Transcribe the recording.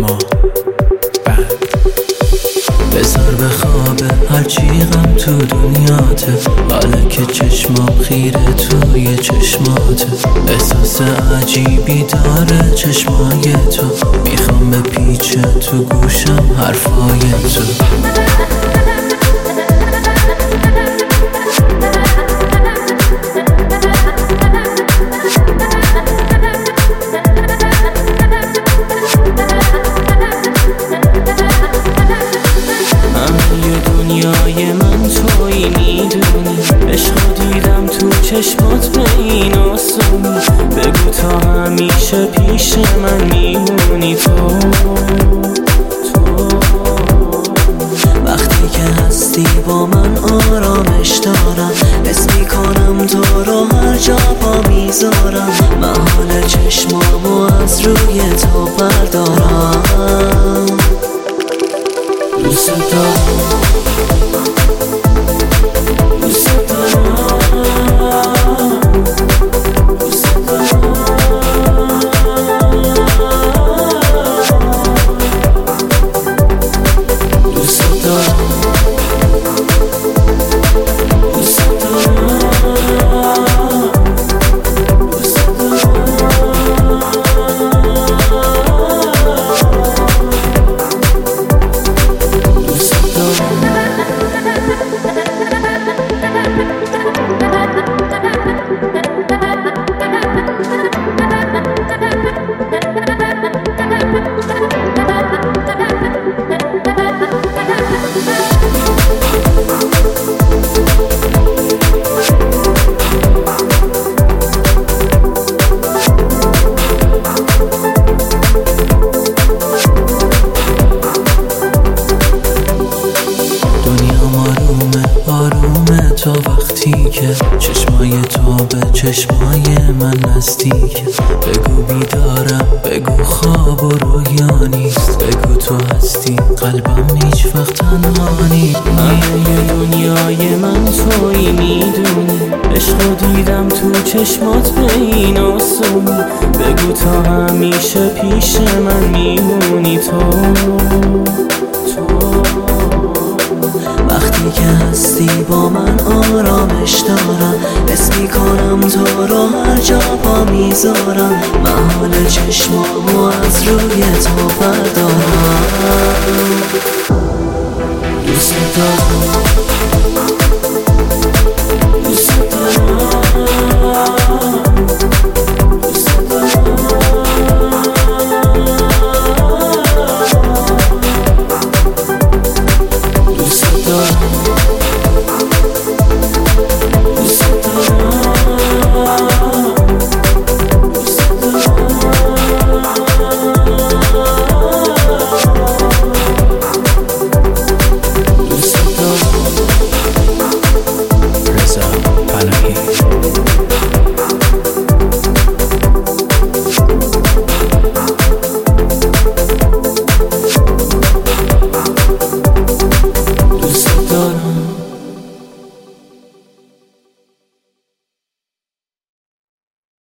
ما بعد بذار به خوابه هرچی غم تو دنیاته، حالا که چشمام خیره توی چشماته. احساس عجیبی داره چشمای تو، میخوام بپیچه تو گوشم حرفای تو. دنیای من تویی میدونی، عشقو دیدم تو چشمات به این آسونی. بگو تا همیشه پیش من میمونی تو وقتی که هستی با من آرامش دارم، حس میکنم تو رو هر جا پا میذارم. من حال چشمامو از روی تو بردارم. دوست دارم تا وقتی که چشمای تو به چشمای من نزدیک. بگو بیدارم، بگو خواب و رویا نیست، بگو تو هستی قلبم هیچ وقت تنها نیست. همه دنیای من تویی میدونی، عشقو دیدم تو چشمات به این آسونی. بگو تا همیشه پیش من میمونی تو وقتی که هستی با من آرامش دارم، حس میکنم تو رو هر جا پا میذارم. من حال چشمامو از روی تو